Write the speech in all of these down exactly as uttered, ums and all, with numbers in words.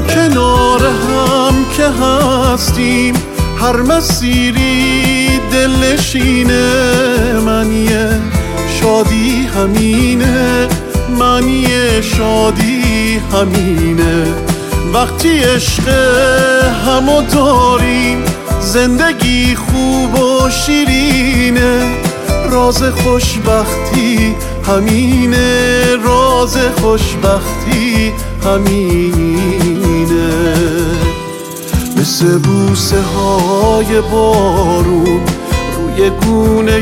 کنار هم که هستیم، هر مسیری دلنشینه. معنی شادی همینه، معنی شادی همینه. وقتی عشق همو داریم، زندگی خوب و شیرینه. راز خوشبختی همینه، راز خوشبختی همینه. مثل بوسه های بارون روی گونه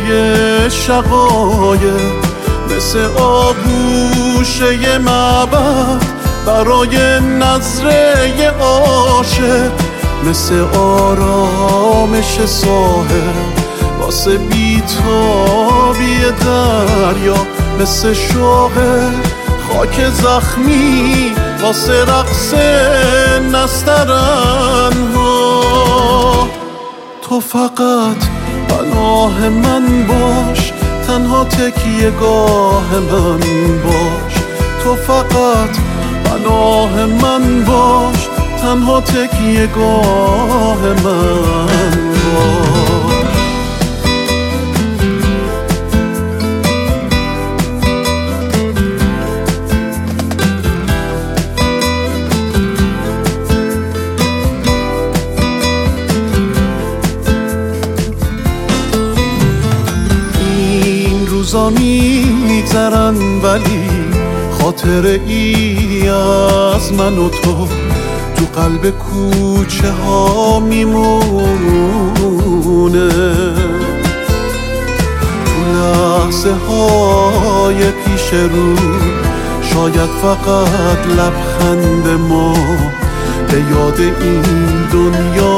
شقایق، مثل آغوشه معبد برای نظره عاشق، مثل آرامش ساحل واسه بیتابی دریا، مثل شوق خاک زخمی واسه رقص نسترنها. تو فقط پناه من باش، تنها تکیه گاه من باش. تو فقط پناه من باش، تنها تکیه گاه من باش. روزا میگذرن ولی خاطره ای از من و تو تو قلب کوچه ها میمونه. تو لحظه های پیش رو شاید فقط لبخند ما به یاد این دنیا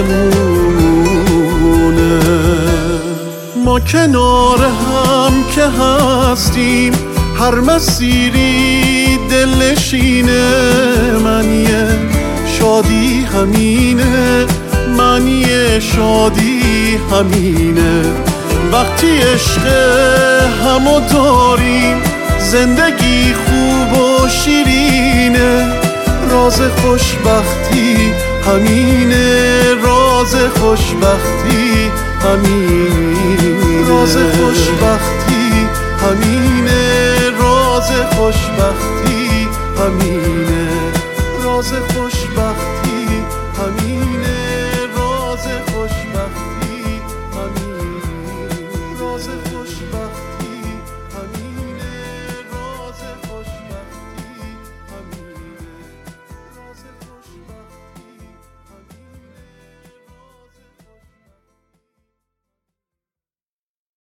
بمونه. ما کنار هم که هستیم، هر مسیری دلنشینه. معنی شادی همینه، معنی شادی همینه. وقتی عشق همو داریم، زندگی خوب و شیرینه. راز خوشبختی همینه، راز خوشبختی همینه. راز خوشبختی همینه، راز خوشبختی